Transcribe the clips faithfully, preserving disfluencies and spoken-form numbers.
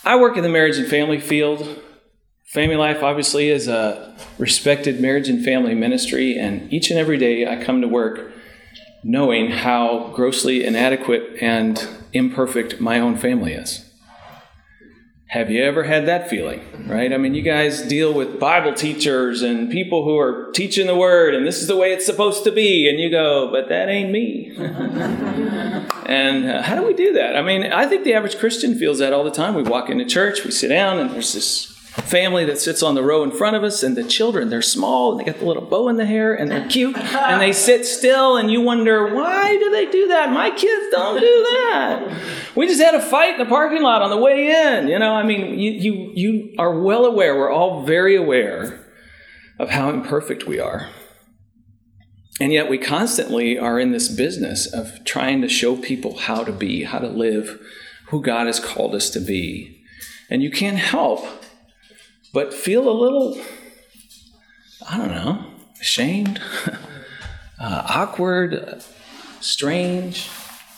I work in the marriage and family field. Family Life obviously is a respected marriage and family ministry, and each and every day I come to work knowing how grossly inadequate and imperfect my own family is. Have you ever had that feeling, right? I mean, you guys deal with Bible teachers and people who are teaching the Word, and this is the way it's supposed to be, and you go, but that ain't me. And uh, how do we do that? I mean, I think the average Christian feels that all the time. We walk into church, we sit down, and there's this family that sits on the row in front of us, and the children, they're small, and they got the little bow in the hair, and they're cute, and they sit still, and you wonder, why do they do that? My kids don't do that. We just had a fight in the parking lot on the way in. You know, I mean, you you you are well aware, we're all very aware of how imperfect we are. And yet we constantly are in this business of trying to show people how to be, how to live, who God has called us to be. And you can't help but feel a little, I don't know, ashamed, uh, awkward, strange.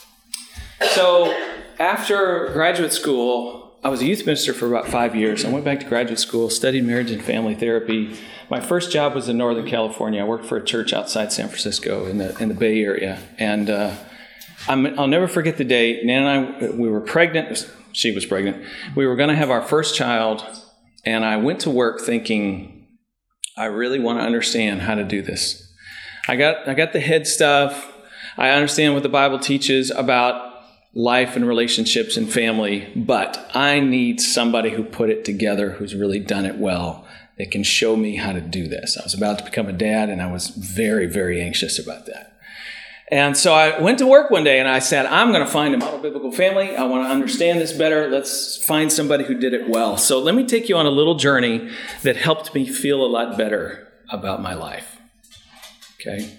So after graduate school, I was a youth minister for about five years. I went back to graduate school, studied marriage and family therapy. My first job was in Northern California. I worked for a church outside San Francisco in the in the Bay Area. And uh, I'm, I'll never forget the day. Nan and I, we were pregnant. She was pregnant. We were going to have our first child. And I went to work thinking, I really want to understand how to do this. I got I got the head stuff. I understand what the Bible teaches about life and relationships and family, but I need somebody who put it together, who's really done it well, that can show me how to do this. I was about to become a dad, and I was very, very anxious about that. And so I went to work one day, and I said, I'm going to find a model biblical family. I want to understand this better. Let's find somebody who did it well. So let me take you on a little journey that helped me feel a lot better about my life. Okay?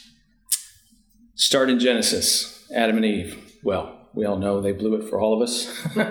Start in Genesis, Adam and Eve. Well, we all know they blew it for all of us.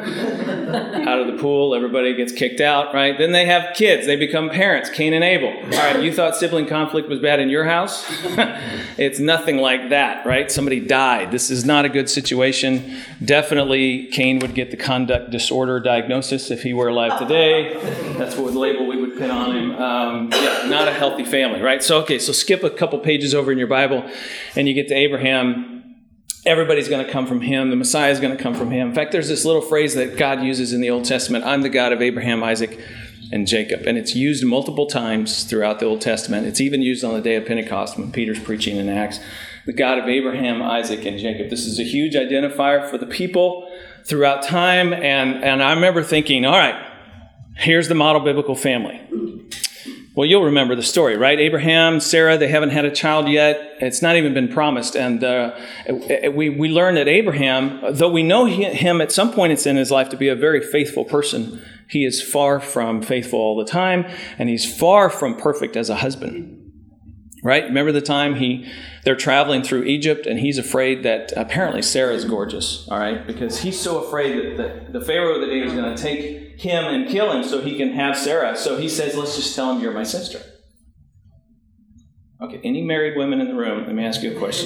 Out of the pool, everybody gets kicked out, right? Then they have kids. They become parents, Cain and Abel. All right, you thought sibling conflict was bad in your house? It's nothing like that, right? Somebody died. This is not a good situation. Definitely, Cain would get the conduct disorder diagnosis if he were alive today. That's what the label we would pin on him. Um, yeah, not a healthy family, right? So, okay, so skip a couple pages over in your Bible, and you get to Abraham. Everybody's going to come from him. The Messiah is going to come from him. In fact, there's this little phrase that God uses in the Old Testament, I'm the God of Abraham, Isaac, and Jacob. And it's used multiple times throughout the Old Testament. It's even used on the day of Pentecost when Peter's preaching in Acts. The God of Abraham, Isaac, and Jacob. This is a huge identifier for the people throughout time. And, and I remember thinking, all right, here's the model biblical family. Well, you'll remember the story, right? Abraham, Sarah, they haven't had a child yet. It's not even been promised. And uh, we, we learn that Abraham, though we know him at some point in his life to be a very faithful person, he is far from faithful all the time, and he's far from perfect as a husband. Right? Remember the time he they're traveling through Egypt, and he's afraid that apparently Sarah is gorgeous, all right? Because he's so afraid that the, the Pharaoh of the day is going to take him and kill him so he can have Sarah. So he says, let's just tell him you're my sister. Okay, any married women in the room, let me ask you a question.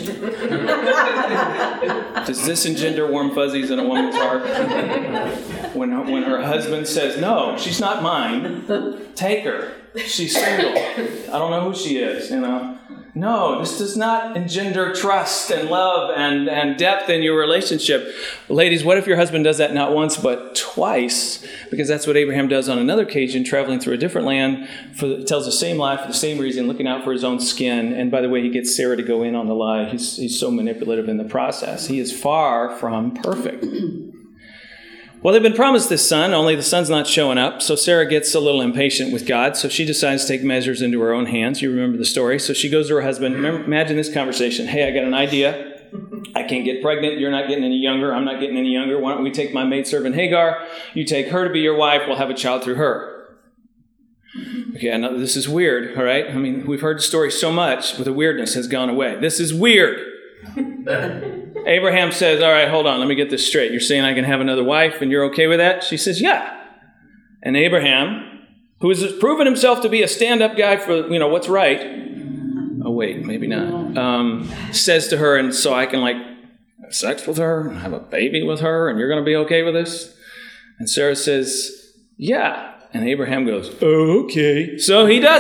Does this engender warm fuzzies in a woman's heart? When her, when her husband says, no, she's not mine, take her. She's single. I don't know who she is, you know. No, this does not engender trust and love and, and depth in your relationship. Ladies, what if your husband does that not once but twice? Because that's what Abraham does on another occasion, traveling through a different land. For the, tells the same lie for the same reason, looking out for his own skin. And by the way, he gets Sarah to go in on the lie. He's, he's so manipulative in the process. He is far from perfect. Well, they've been promised this son, only the son's not showing up. So Sarah gets a little impatient with God. So she decides to take measures into her own hands. You remember the story. So she goes to her husband. Remember, imagine this conversation. Hey, I got an idea. I can't get pregnant. You're not getting any younger. I'm not getting any younger. Why don't we take my maidservant Hagar? You take her to be your wife. We'll have a child through her. Okay, I know this is weird, all right? I mean, we've heard the story so much, but the weirdness has gone away. This is weird. Abraham says, all right, hold on, let me get this straight. You're saying I can have another wife and you're okay with that? She says, yeah. And Abraham, who has proven himself to be a stand-up guy for, you know, what's right. Oh, wait, maybe not. Um, says to her, and so I can, like, have sex with her and have a baby with her and you're going to be okay with this? And Sarah says, yeah. And Abraham goes, oh, okay. So he does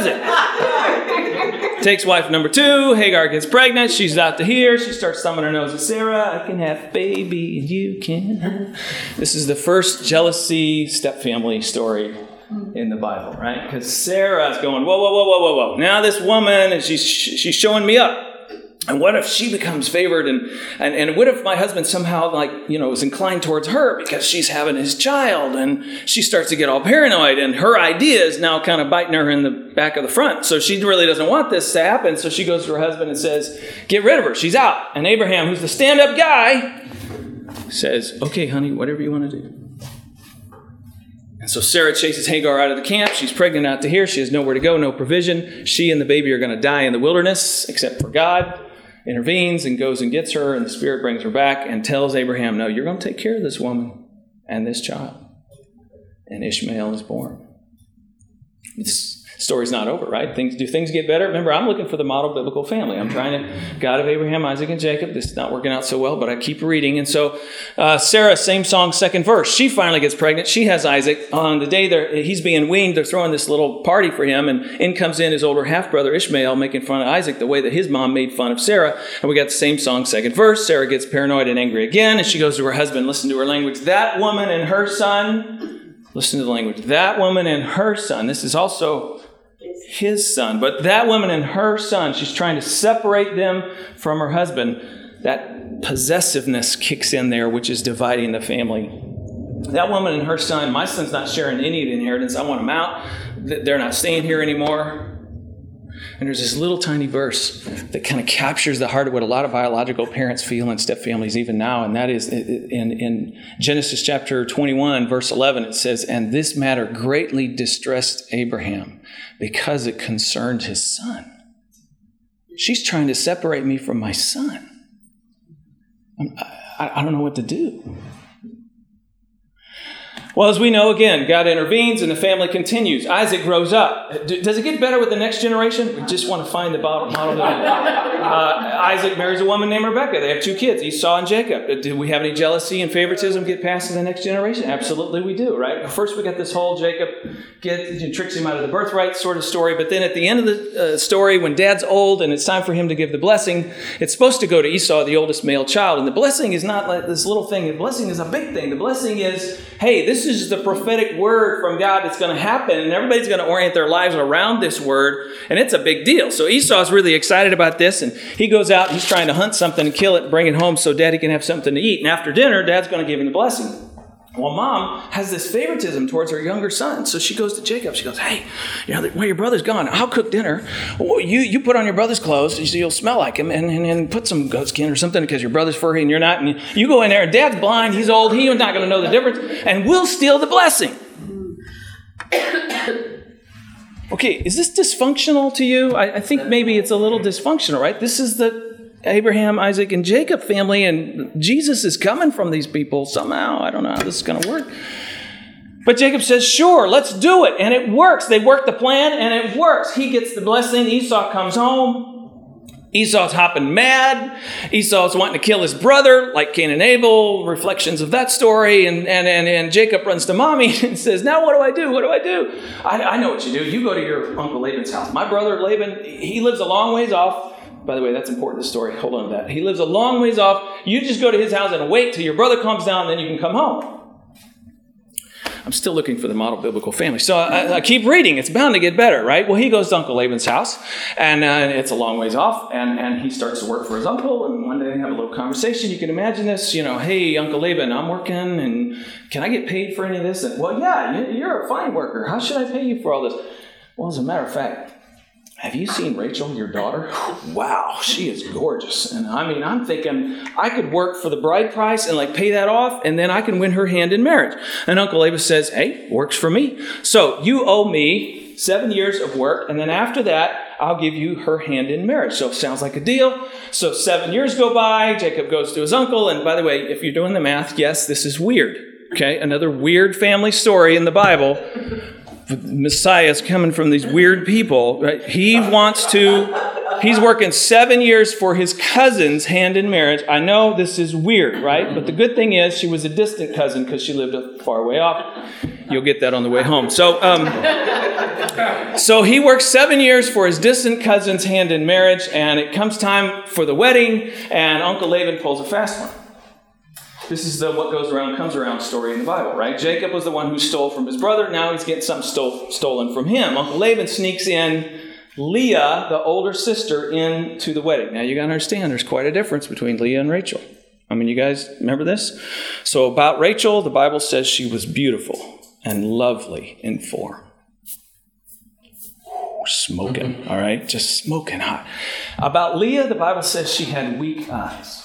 it. Takes wife number two. Hagar gets pregnant. She's out to here. She starts thumbing her nose at Sarah. I can have a baby and you can. This is the first jealousy stepfamily story in the Bible, right? Because Sarah's going, whoa, whoa, whoa, whoa, whoa, whoa. Now this woman, and she's she's showing me up. And what if she becomes favored? And, and, and what if my husband somehow, like, you know, is inclined towards her because she's having his child? And she starts to get all paranoid. And her idea is now kind of biting her in the back of the front. So she really doesn't want this to happen. So she goes to her husband and says, get rid of her. She's out. And Abraham, who's the stand-up guy, says, okay, honey, whatever you want to do. And so Sarah chases Hagar out of the camp. She's pregnant out to here. She has nowhere to go, no provision. She and the baby are going to die in the wilderness, except for God intervenes and goes and gets her, and the Spirit brings her back and tells Abraham, no, you're going to take care of this woman and this child. And Ishmael is born. This story's not over, right? Things do things get better? Remember, I'm looking for the model biblical family. I'm trying to, God of Abraham, Isaac, and Jacob. This is not working out so well, but I keep reading. And so uh, Sarah, same song, second verse. She finally gets pregnant. She has Isaac. On the day they're, he's being weaned, they're throwing this little party for him. And in comes in his older half-brother Ishmael, making fun of Isaac the way that his mom made fun of Sarah. And we got the same song, second verse. Sarah gets paranoid and angry again. And she goes to her husband, listen to her language. That woman and her son, listen to the language. That woman and her son. This is also his son. But that woman and her son, she's trying to separate them from her husband. That possessiveness kicks in there, which is dividing the family. That woman and her son, my son's not sharing any of the inheritance. I want them out. They're not staying here anymore. And there's this little tiny verse that kind of captures the heart of what a lot of biological parents feel in stepfamilies even now. And that is in, in Genesis chapter twenty-one, verse eleven, it says, and this matter greatly distressed Abraham because it concerned his son. She's trying to separate me from my son. I, I don't know what to do. Well, as we know, again, God intervenes and the family continues. Isaac grows up. Does it get better with the next generation? We just want to find the model. Uh, Isaac marries a woman named Rebekah. They have two kids, Esau and Jacob. Do we have any jealousy and favoritism get passed to the next generation? Absolutely we do, right? First we got this whole Jacob get, tricks him out of the birthright sort of story. But then at the end of the uh, story, when dad's old and it's time for him to give the blessing, it's supposed to go to Esau, the oldest male child. And the blessing is not like this little thing. The blessing is a big thing. The blessing is, hey, this is the prophetic word from God that's going to happen, and everybody's going to orient their lives around this word, and it's a big deal. So Esau's really excited about this, and he goes out, he's trying to hunt something and kill it and bring it home so daddy can have something to eat. And after dinner, dad's going to give him the blessing. Well, mom has this favoritism towards her younger son. So she goes to Jacob. She goes, hey, you know, well, your brother's gone. I'll cook dinner. Well, you you put on your brother's clothes so you'll smell like him, and, and, and put some goat skin or something because your brother's furry and you're not. And you, you go in there, and dad's blind. He's old. He's not going to know the difference. And we'll steal the blessing. Okay, is this dysfunctional to you? I, I think maybe it's a little dysfunctional, right? This is the Abraham, Isaac, and Jacob family, and Jesus is coming from these people somehow. I don't know how this is going to work. But Jacob says, sure, let's do it. And it works. They work the plan, and it works. He gets the blessing. Esau comes home. Esau's hopping mad. Esau's wanting to kill his brother, like Cain and Abel, reflections of that story. And, and, and, and Jacob runs to mommy and says, now what do I do? What do I do? I, I know what you do. You go to your Uncle Laban's house. My brother Laban, he lives a long ways off. By the way, that's important, this story. Hold on to that. He lives a long ways off. You just go to his house and wait till your brother comes down, and then you can come home. I'm still looking for the model biblical family. So I, I keep reading. It's bound to get better, right? Well, he goes to Uncle Laban's house, and uh, it's a long ways off, and, and he starts to work for his uncle, and one day they have a little conversation. You can imagine this, you know, hey, Uncle Laban, I'm working, and can I get paid for any of this? And, well, yeah, you're a fine worker. How should I pay you for all this? Well, as a matter of fact, have you seen Rachel, your daughter? Wow, she is gorgeous. And I mean, I'm thinking I could work for the bride price and like pay that off, and then I can win her hand in marriage. And Uncle Laban says, hey, works for me. So you owe me seven years of work, and then after that, I'll give you her hand in marriage. So it sounds like a deal. So seven years go by, Jacob goes to his uncle. And by the way, if you're doing the math, yes, this is weird. Okay, another weird family story in the Bible. Messiah is coming from these weird people. Right? He wants to, he's working seven years for his cousin's hand in marriage. I know this is weird, right? But the good thing is she was a distant cousin because she lived a far way off. You'll get that on the way home. So, um, so he works seven years for his distant cousin's hand in marriage, and it comes time for the wedding, and Uncle Laban pulls a fast one. This is the what goes around comes around story in the Bible, right? Jacob was the one who stole from his brother. Now he's getting something stole, stolen from him. Uncle Laban sneaks in Leah, the older sister, into the wedding. Now you got to understand there's quite a difference between Leah and Rachel. I mean, you guys remember this? So about Rachel, the Bible says she was beautiful and lovely in form. Smoking, all right? Just smoking hot. About Leah, the Bible says she had weak eyes.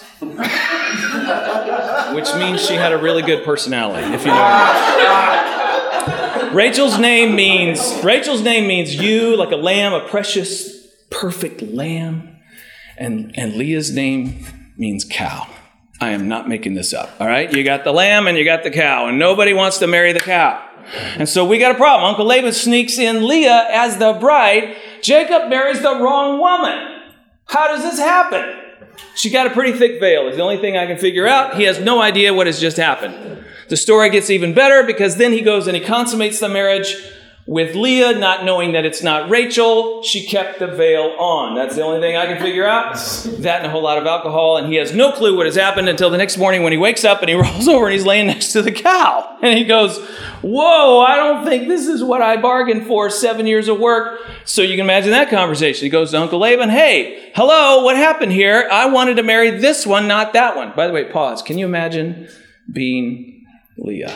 Which means she had a really good personality, if you know what I mean. Rachel's name means Rachel's name means you, like a lamb, a precious, perfect lamb. And, and Leah's name means cow. I am not making this up, all right? You got the lamb and you got the cow, and nobody wants to marry the cow. And so we got a problem. Uncle Laban sneaks in Leah as the bride. Jacob marries the wrong woman. How does this happen? She got a pretty thick veil is the only thing I can figure out. He has no idea what has just happened. The story gets even better because then he goes and he consummates the marriage with Leah, not knowing that it's not Rachel. She kept the veil on. That's the only thing I can figure out. That and a whole lot of alcohol. And he has no clue what has happened until the next morning when he wakes up and he rolls over and he's laying next to the cow. And he goes, whoa, I don't think this is what I bargained for, seven years of work. So you can imagine that conversation. He goes to Uncle Laban, hey, hello, what happened here? I wanted to marry this one, not that one. By the way, pause. Can you imagine being Leah?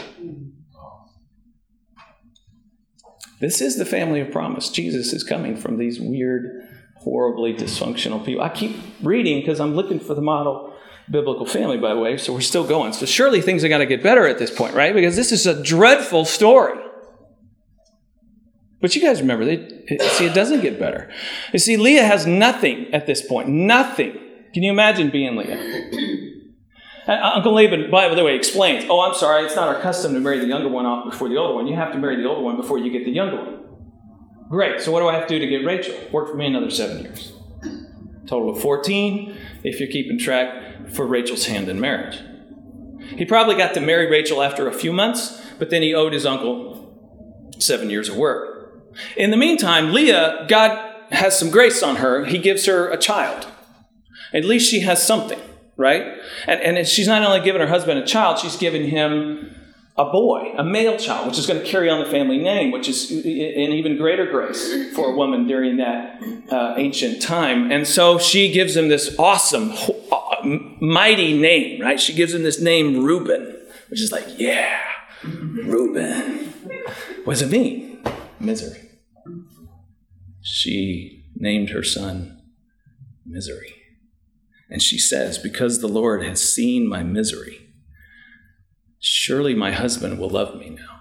This is the family of promise. Jesus is coming from these weird, horribly dysfunctional people. I keep reading because I'm looking for the model biblical family, by the way, so we're still going. So surely things are going to get better at this point, right? Because this is a dreadful story. But you guys remember, they, see, it doesn't get better. You see, Leah has nothing at this point. Nothing. Can you imagine being Leah? And Uncle Laban, by the way, explains, oh, I'm sorry, it's not our custom to marry the younger one off before the older one. You have to marry the older one before you get the younger one. Great, so what do I have to do to get Rachel? Work for me another seven years. Total of fourteen, if you're keeping track, for Rachel's hand in marriage. He probably got to marry Rachel after a few months, but then he owed his uncle seven years of work. In the meantime, Leah, God has some grace on her. He gives her a child. At least she has something. Right? And, and she's not only given her husband a child, she's given him a boy, a male child, which is going to carry on the family name, which is an even greater grace for a woman during that uh, ancient time. And so she gives him this awesome, mighty name, right? She gives him this name, Reuben, which is like, yeah, Reuben. What does it mean? Misery. She named her son Misery. And she says, because the Lord has seen my misery, surely my husband will love me now.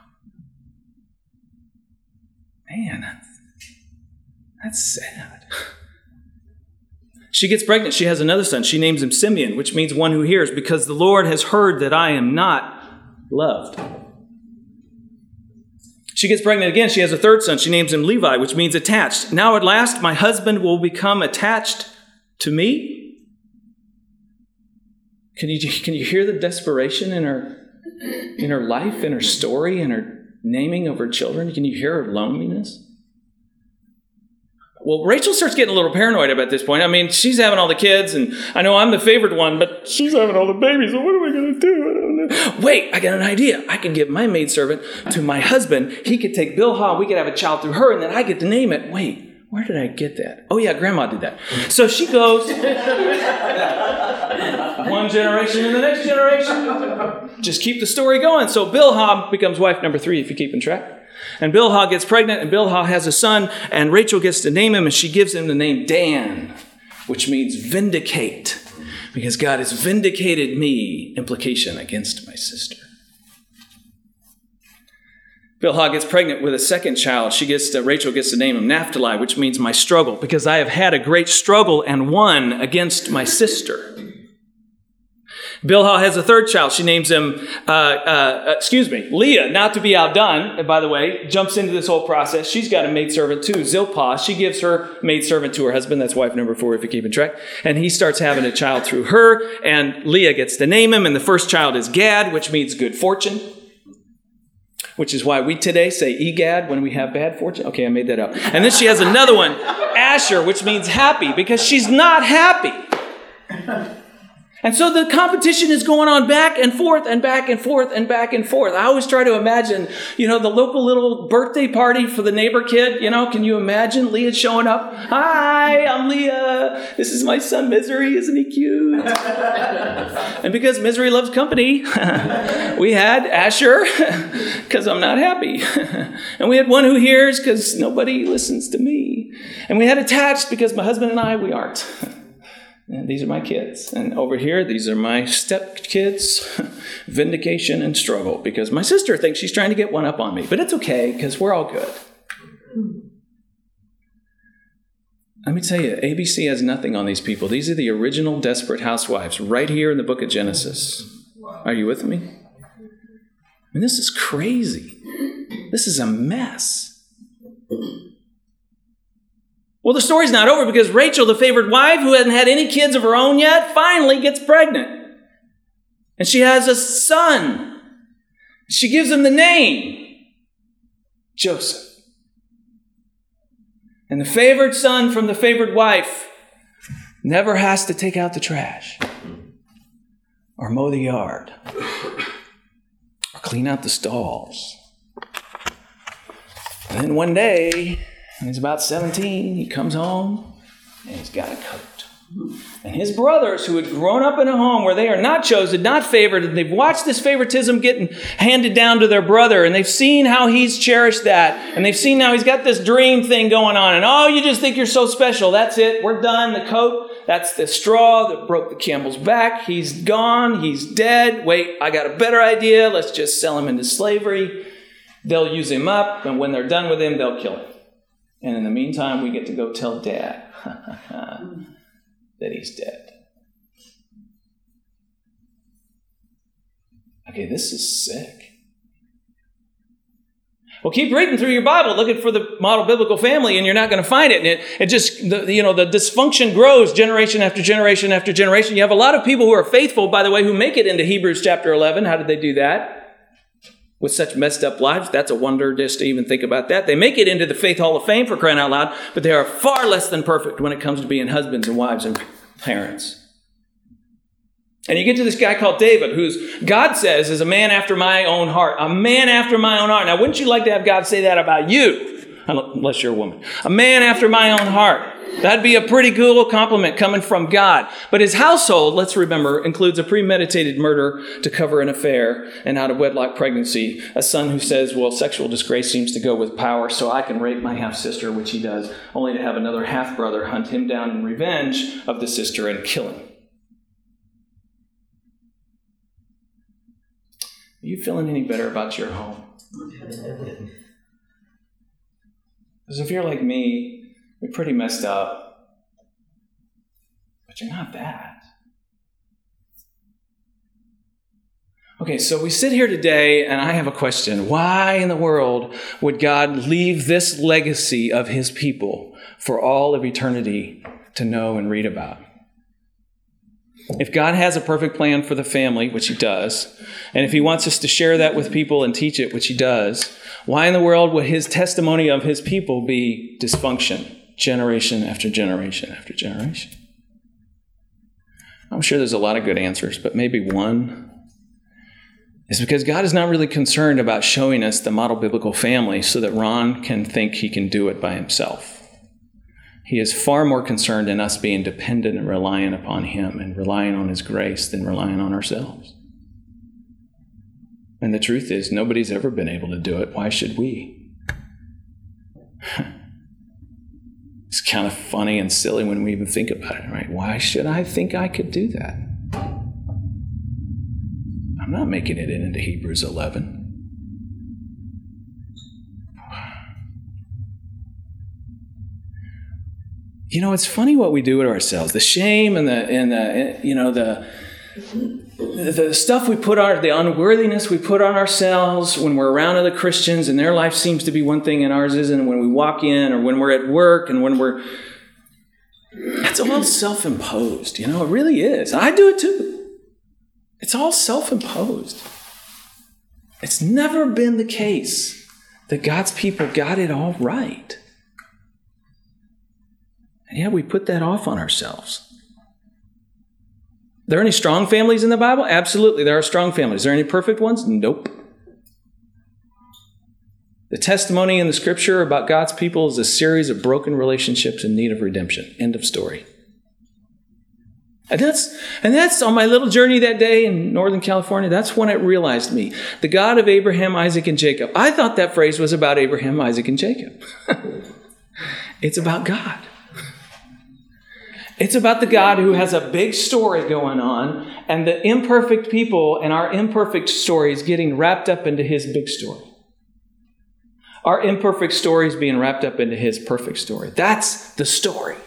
Man, that's, that's sad. She gets pregnant. She has another son. She names him Simeon, which means one who hears, because the Lord has heard that I am not loved. She gets pregnant again. She has a third son. She names him Levi, which means attached. Now at last, my husband will become attached to me. Can you, can you hear the desperation in her, in her life, in her story, in her naming of her children? Can you hear her loneliness? Well, Rachel starts getting a little paranoid about this point. I mean, she's having all the kids, and I know I'm the favored one, but she's having all the babies, so what am I going to do? I don't know. Wait, I got an idea. I can give my maidservant to my husband. He could take Bilhah. We could have a child through her, and then I get to name it. Wait, where did I get that? Oh, yeah, Grandma did that. So she goes... One generation and the next generation. Just keep the story going. So Bilhah becomes wife number three, if you're keeping track. And Bilhah gets pregnant, and Bilhah has a son, and Rachel gets to name him, and she gives him the name Dan, which means vindicate, because God has vindicated me, implication against my sister. Bilhah gets pregnant with a second child. She gets to, Rachel gets to name him Naphtali, which means my struggle, because I have had a great struggle and won against my sister. Bilhah has a third child. She names him, uh, uh, excuse me, Leah, not to be outdone, by the way, jumps into this whole process. She's got a maidservant too, Zilpah. She gives her maidservant to her husband. That's wife number four, if you're keeping track. And he starts having a child through her, and Leah gets to name him. And the first child is Gad, which means good fortune, which is why we today say Egad when we have bad fortune. Okay, I made that up. And then she has another one, Asher, which means happy, because she's not happy. And so the competition is going on back and forth and back and forth and back and forth. I always try to imagine, you know, the local little birthday party for the neighbor kid. You know, can you imagine Leah showing up? Hi, I'm Leah. This is my son, Misery. Isn't he cute? And because Misery loves company, we had Asher, because I'm not happy. And we had One Who Hears, because nobody listens to me. And we had Attached, because my husband and I, we aren't. And these are my kids. And over here, these are my stepkids, Vindication and Struggle, because my sister thinks she's trying to get one up on me. But it's okay, because we're all good. Let me tell you, A B C has nothing on these people. These are the original desperate housewives right here in the book of Genesis. Are you with me? I mean, this is crazy. This is a mess. Well, the story's not over, because Rachel, the favored wife, who hasn't had any kids of her own yet, finally gets pregnant. And she has a son. She gives him the name Joseph. And the favored son from the favored wife never has to take out the trash or mow the yard or clean out the stalls. And then one day, when he's about seventeen, he comes home and he's got a coat. And his brothers, who had grown up in a home where they are not chosen, not favored, and they've watched this favoritism getting handed down to their brother, and they've seen how he's cherished that, and they've seen how he's got this dream thing going on, and oh, you just think you're so special. That's it. We're done. The coat, that's the straw that broke the camel's back. He's gone. He's dead. Wait, I got a better idea. Let's just sell him into slavery. They'll use him up, and when they're done with him, they'll kill him. And in the meantime, we get to go tell Dad that he's dead. Okay, this is sick. Well, keep reading through your Bible, looking for the model biblical family, and you're not going to find it. And it, it just, the, you know, the dysfunction grows generation after generation after generation. You have a lot of people who are faithful, by the way, who make it into Hebrews chapter eleven. How did they do that? With such messed up lives, that's a wonder just to even think about that. They make it into the Faith Hall of Fame, for crying out loud, but they are far less than perfect when it comes to being husbands and wives and parents. And you get to this guy called David, who's, God says, is a man after my own heart. A man after my own heart. Now, wouldn't you like to have God say that about you? Unless you're a woman. A man after my own heart. That'd be a pretty cool compliment coming from God. But his household, let's remember, includes a premeditated murder to cover an affair, and out of wedlock pregnancy, a son who says, well, sexual disgrace seems to go with power, so I can rape my half-sister, which he does, only to have another half-brother hunt him down in revenge of the sister and kill him. Are you feeling any better about your home? Because if you're like me, you're pretty messed up, but you're not that. Okay, so we sit here today, and I have a question. Why in the world would God leave this legacy of his people for all of eternity to know and read about? If God has a perfect plan for the family, which he does, and if he wants us to share that with people and teach it, which he does, why in the world would his testimony of his people be dysfunction, generation after generation after generation? I'm sure there's a lot of good answers, but maybe one is because God is not really concerned about showing us the model biblical family so that Ron can think he can do it by himself. He is far more concerned in us being dependent and reliant upon him and relying on his grace than relying on ourselves. And the truth is, nobody's ever been able to do it. Why should we? It's kind of funny and silly when we even think about it, right? Why should I think I could do that? I'm not making it into Hebrews eleven. You know, it's funny what we do to ourselves. The shame and the, and the you know, the, the stuff we put on, the unworthiness we put on ourselves when we're around other Christians and their life seems to be one thing and ours isn't, and when we walk in or when we're at work and when we're, it's all self-imposed, you know, it really is. I do it too. It's all self-imposed. It's never been the case that God's people got it all right. And yet we put that off on ourselves. Are there any strong families in the Bible? Absolutely, there are strong families. Are there any perfect ones? Nope. The testimony in the Scripture about God's people is a series of broken relationships in need of redemption. End of story. And that's, and that's on my little journey that day in Northern California, that's when it realized me. The God of Abraham, Isaac, and Jacob. I thought that phrase was about Abraham, Isaac, and Jacob. It's about God. It's about the God who has a big story going on, and the imperfect people and our imperfect stories getting wrapped up into his big story. Our imperfect stories being wrapped up into his perfect story. That's the story.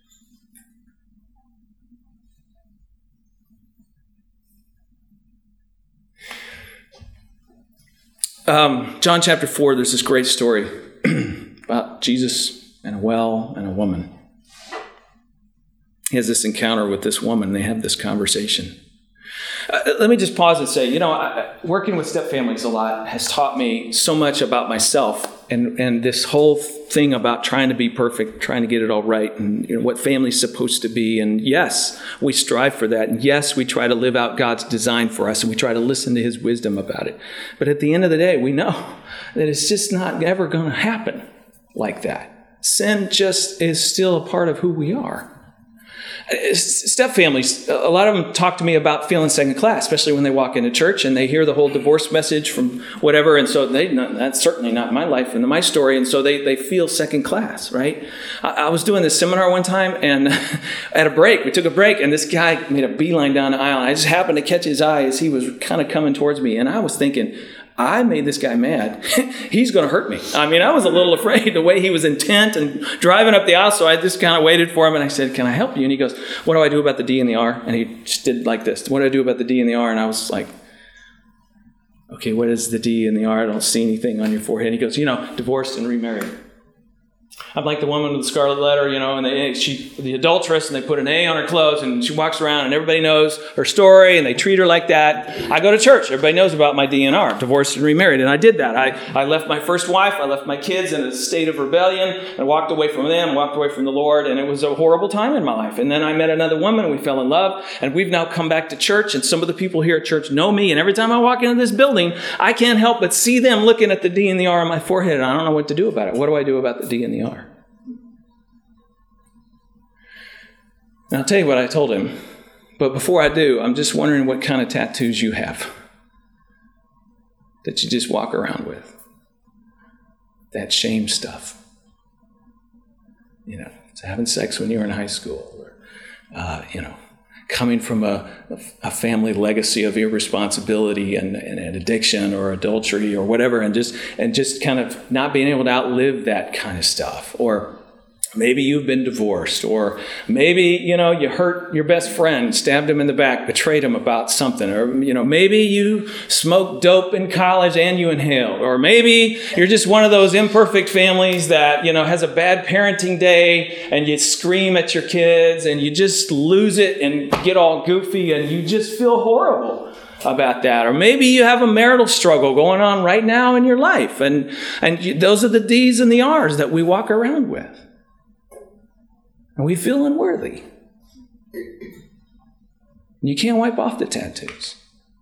Um, John chapter four, there's this great story about Jesus and a well and a woman. He has this encounter with this woman. They have this conversation. Uh, let me just pause and say, you know, I, working with step families a lot has taught me so much about myself and, and this whole thing about trying to be perfect, trying to get it all right, and you know, what family's supposed to be. And yes, we strive for that. And yes, we try to live out God's design for us, and we try to listen to his wisdom about it. But at the end of the day, we know that it's just not ever going to happen like that. Sin just is still a part of who we are. Step families, a lot of them talk to me about feeling second class, especially when they walk into church and they hear the whole divorce message from whatever. And so they, that's certainly not my life and my story. And so they, they feel second class, right? I, I was doing this seminar one time, and at a break, we took a break, and this guy made a beeline down the aisle. And I just happened to catch his eye as he was kind of coming towards me. And I was thinking, I made this guy mad. He's going to hurt me. I mean, I was a little afraid the way he was intent and driving up the aisle. So I just kind of waited for him, and I said, "Can I help you?" And he goes, "What do I do about the D and the R?" And he just did like this. "What do I do about the D and the R?" And I was like, "Okay, what is the D and the R? I don't see anything on your forehead." And he goes, "You know, divorced and remarried." I'm like the woman with the scarlet letter, you know, and they, she, the adulteress, and they put an A on her clothes, and she walks around, and everybody knows her story, and they treat her like that. I go to church. Everybody knows about my D and R, divorced and remarried, and I did that. I, I left my first wife. I left my kids in a state of rebellion, and walked away from them, walked away from the Lord, and it was a horrible time in my life. And then I met another woman, and we fell in love, and we've now come back to church, and some of the people here at church know me, and every time I walk into this building, I can't help but see them looking at the D and the R on my forehead, and I don't know what to do about it. What do I do about the D and the R? And I'll tell you what I told him. But before I do, I'm just wondering what kind of tattoos you have that you just walk around with. That shame stuff. You know, having sex when you were in high school. Or, uh, you know, coming from a, a family legacy of irresponsibility and, and, and addiction or adultery or whatever. And just, and just kind of not being able to outlive that kind of stuff. Or maybe you've been divorced, or maybe, you know, you hurt your best friend, stabbed him in the back, betrayed him about something, or, you know, maybe you smoked dope in college and you inhaled, or maybe you're just one of those imperfect families that, you know, has a bad parenting day and you scream at your kids and you just lose it and get all goofy and you just feel horrible about that. Or maybe you have a marital struggle going on right now in your life, and, and you, those are the D's and the R's that we walk around with. And we feel unworthy. You can't wipe off the tattoos.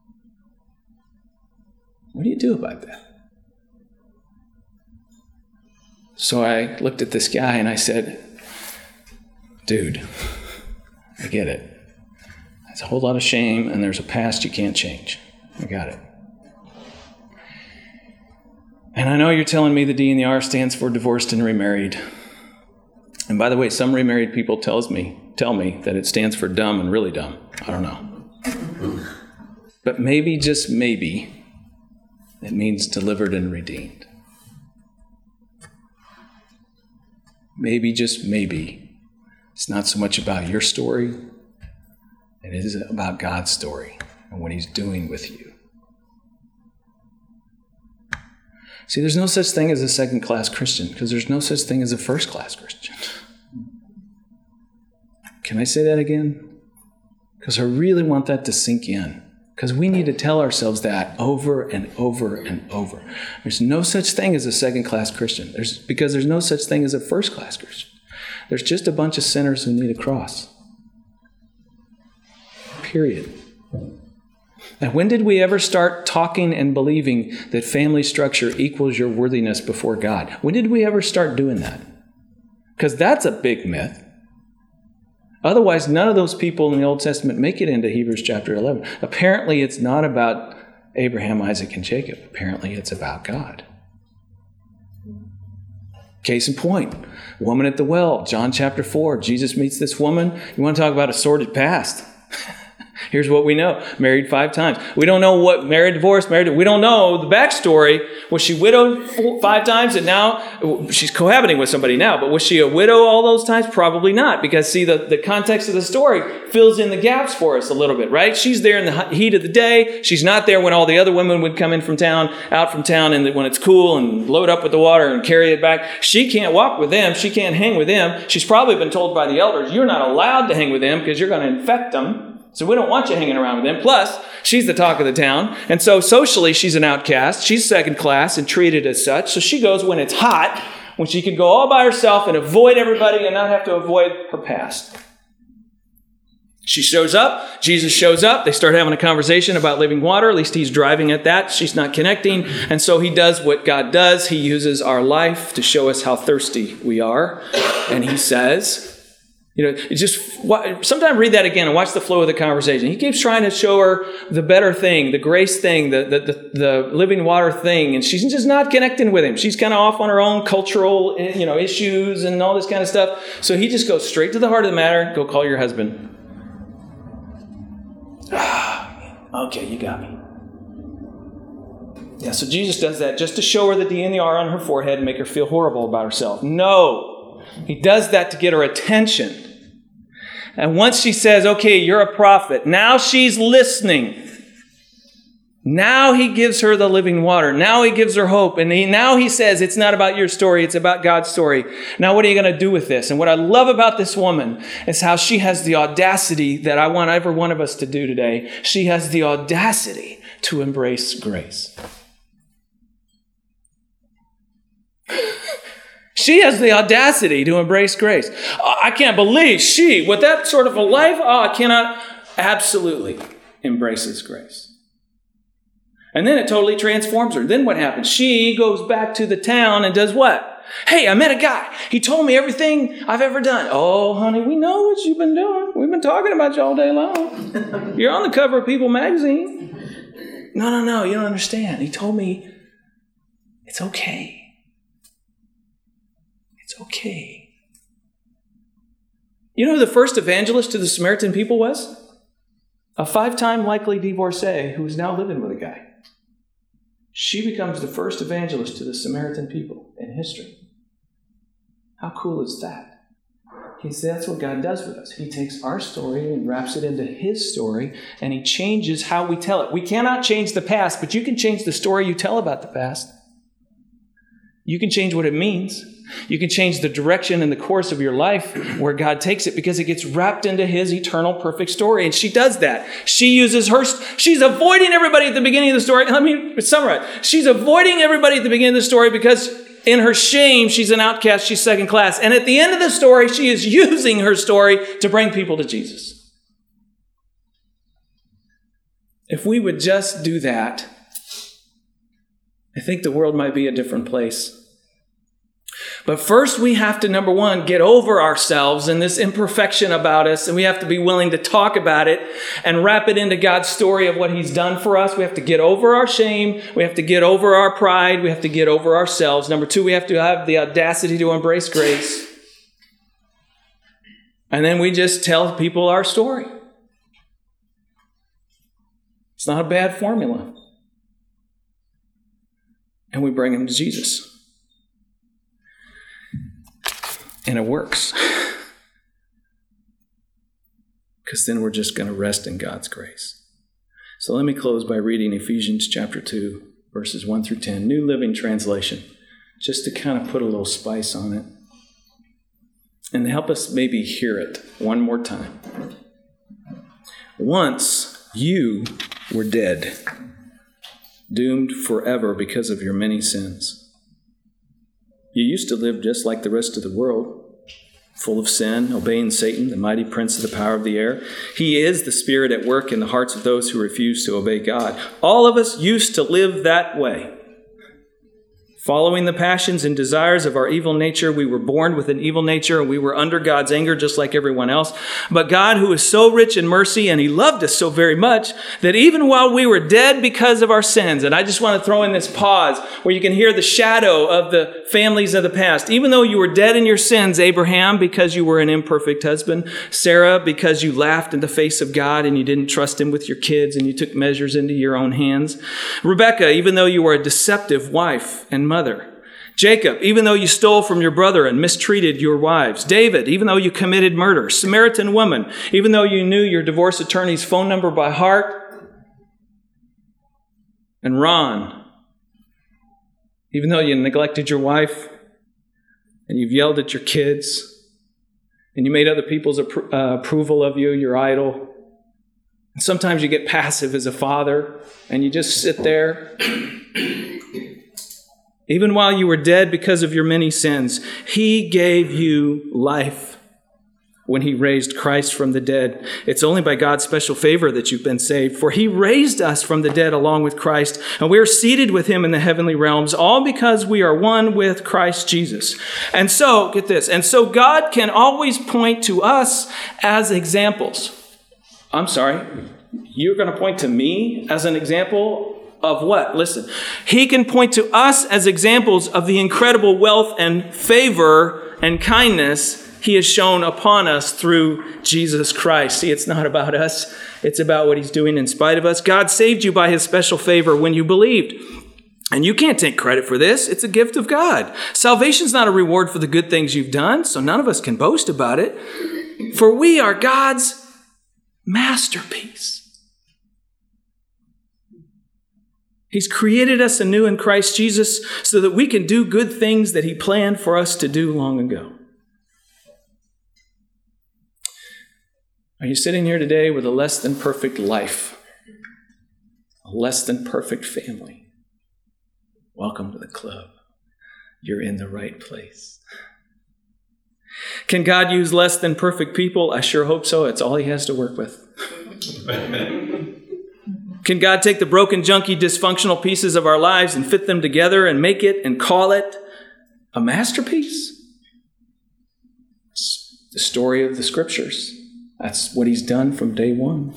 What do you do about that? So I looked at this guy and I said, "Dude, I get it. There's a whole lot of shame, and there's a past you can't change. I got it. And I know you're telling me the D and the R stands for divorced and remarried. And by the way, some remarried people tells me, tell me that it stands for dumb and really dumb. I don't know. But maybe, just maybe, it means delivered and redeemed. Maybe, just maybe, it's not so much about your story. It is about God's story. and what he's doing with you. See, there's no such thing as a second-class Christian because there's no such thing as a first-class Christian. Can I say that again? Because I really want that to sink in. Because we need to tell ourselves that over and over and over. There's no such thing as a second-class Christian. There's, because there's no such thing as a first-class Christian. There's just a bunch of sinners who need a cross. Period. And when did we ever start talking and believing that family structure equals your worthiness before God? When did we ever start doing that? Because that's a big myth. Otherwise, none of those people in the Old Testament make it into Hebrews chapter eleven. Apparently, it's not about Abraham, Isaac, and Jacob. Apparently, it's about God. Case in point, woman at the well, John chapter four. Jesus meets this woman. You want to talk about a sordid past? Here's what we know. Married five times. We don't know what married, divorced, married. We don't know the backstory. Was she widowed four, five times and now she's cohabiting with somebody now? But was she a widow all those times? Probably not. Because see, the, the context of the story fills in the gaps for us a little bit, right? She's there in the heat of the day. She's not there when all the other women would come in from town, out from town, and when it's cool and load up with the water and carry it back. She can't walk with them. She can't hang with them. She's probably been told by the elders, you're not allowed to hang with them because you're going to infect them. So we don't want you hanging around with them. Plus, she's the talk of the town. And so socially, she's an outcast. She's second class and treated as such. So she goes when it's hot, when she can go all by herself and avoid everybody and not have to avoid her past. She shows up. Jesus shows up. They start having a conversation about living water. At least he's driving at that. She's not connecting. And so he does what God does. He uses our life to show us how thirsty we are. And he says... You know, just sometimes read that again and watch the flow of the conversation. He keeps trying to show her the better thing, the grace thing, the the, the, the living water thing, and she's just not connecting with him. She's kind of off on her own cultural, you know, issues and all this kind of stuff. So he just goes straight to the heart of the matter. Go call your husband. Ah, okay, you got me. Yeah, so Jesus does that just to show her the D and the R on her forehead and make her feel horrible about herself. No. He does that to get her attention. And once she says, okay, you're a prophet, now she's listening. Now he gives her the living water. Now he gives her hope. And he, now he says, it's not about your story, it's about God's story. Now what are you going to do with this? And what I love about this woman is how she has the audacity that I want every one of us to do today. She has the audacity to embrace grace. She has the audacity to embrace grace. Oh, I can't believe she, with that sort of a life, oh, I cannot, absolutely embraces grace. And then it totally transforms her. Then what happens? She goes back to the town and does what? Hey, I met a guy. He told me everything I've ever done. Oh, honey, we know what you've been doing. We've been talking about you all day long. You're on the cover of People magazine. No, no, no, you don't understand. He told me it's okay. It's okay. You know who the first evangelist to the Samaritan people was? A five-time likely divorcee who is now living with a guy. She becomes the first evangelist to the Samaritan people in history. How cool is that? He says that's what God does with us. He takes our story and wraps it into his story, and he changes how we tell it. We cannot change the past, but you can change the story you tell about the past. You can change what it means. You can change the direction and the course of your life where God takes it because it gets wrapped into his eternal perfect story. And she does that. She uses her, she's avoiding everybody at the beginning of the story. Let me summarize. She's avoiding everybody at the beginning of the story because in her shame, she's an outcast, she's second class. And at the end of the story, she is using her story to bring people to Jesus. If we would just do that, I think the world might be a different place. But first we have to, number one, get over ourselves and this imperfection about us, and we have to be willing to talk about it and wrap it into God's story of what he's done for us. We have to get over our shame. We have to get over our pride. We have to get over ourselves. Number two, we have to have the audacity to embrace grace. And then we just tell people our story. It's not a bad formula. And we bring them to Jesus. And it works. Because then we're just going to rest in God's grace. So let me close by reading Ephesians chapter two, verses one through ten, New Living Translation, just to kind of put a little spice on it and help us maybe hear it one more time. Once you were dead, doomed forever because of your many sins. You used to live just like the rest of the world, full of sin, obeying Satan, the mighty prince of the power of the air. He is the spirit at work in the hearts of those who refuse to obey God. All of us used to live that way. Following the passions and desires of our evil nature, we were born with an evil nature and we were under God's anger just like everyone else. But God, who is so rich in mercy and he loved us so very much that even while we were dead because of our sins, and I just want to throw in this pause where you can hear the shadow of the families of the past. Even though you were dead in your sins, Abraham, because you were an imperfect husband, Sarah, because you laughed in the face of God and you didn't trust him with your kids and you took measures into your own hands. Rebecca, even though you were a deceptive wife and mother. Jacob, even though you stole from your brother and mistreated your wives. David, even though you committed murder. Samaritan woman, even though you knew your divorce attorney's phone number by heart. And Ron, even though you neglected your wife and you've yelled at your kids and you made other people's appro- uh, approval of you your idol. And sometimes you get passive as a father and you just sit there. Even while you were dead because of your many sins, he gave you life when he raised Christ from the dead. It's only by God's special favor that you've been saved, for he raised us from the dead along with Christ, and we are seated with him in the heavenly realms, all because we are one with Christ Jesus. And so, get this, and so God can always point to us as examples. I'm sorry, you're going to point to me as an example of what? Listen, he can point to us as examples of the incredible wealth and favor and kindness he has shown upon us through Jesus Christ. See, it's not about us. It's about what he's doing in spite of us. God saved you by his special favor when you believed. And you can't take credit for this. It's a gift of God. Salvation's not a reward for the good things you've done, so none of us can boast about it. For we are God's masterpiece. He's created us anew in Christ Jesus so that we can do good things that he planned for us to do long ago. Are you sitting here today with a less than perfect life? A less than perfect family? Welcome to the club. You're in the right place. Can God use less than perfect people? I sure hope so. It's all he has to work with. Can God take the broken, junky, dysfunctional pieces of our lives and fit them together and make it and call it a masterpiece? It's the story of the scriptures. That's what he's done from day one.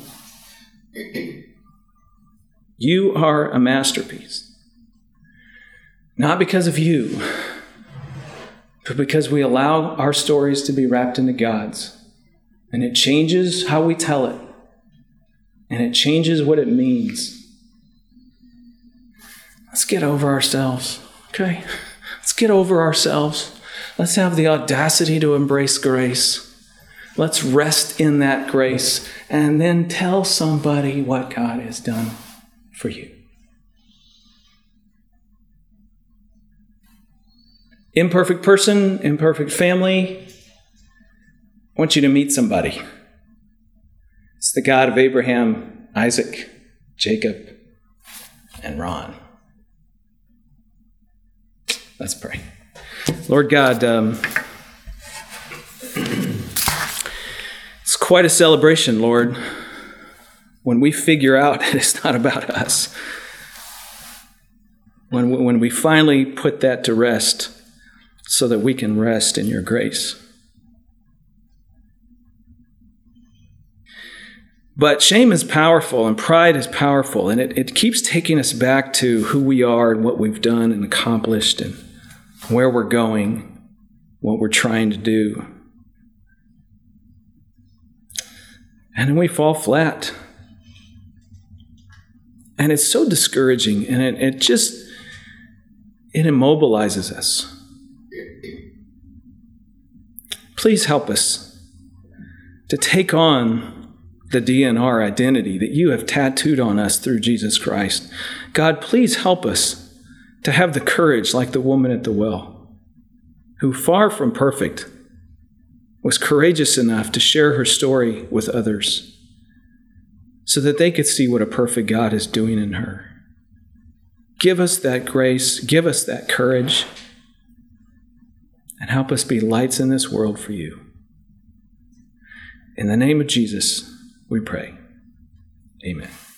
You are a masterpiece. Not because of you, but because we allow our stories to be wrapped into God's. And it changes how we tell it. And it changes what it means. Let's get over ourselves, okay? Let's get over ourselves. Let's have the audacity to embrace grace. Let's rest in that grace and then tell somebody what God has done for you. Imperfect person, imperfect family. I want you to meet somebody. It's the God of Abraham, Isaac, Jacob, and Ron. Let's pray. Lord God, um, it's quite a celebration, Lord, when we figure out that it's not about us. When, when we finally put that to rest so that we can rest in your grace. But shame is powerful and pride is powerful, and it, it keeps taking us back to who we are and what we've done and accomplished and where we're going, what we're trying to do. And then we fall flat. And it's so discouraging, and it, it just, it immobilizes us. Please help us to take on the D N R identity that you have tattooed on us through Jesus Christ. God, please help us to have the courage like the woman at the well, who, far from perfect, was courageous enough to share her story with others so that they could see what a perfect God is doing in her. Give us that grace, give us that courage, and help us be lights in this world for you. In the name of Jesus, we pray. Amen.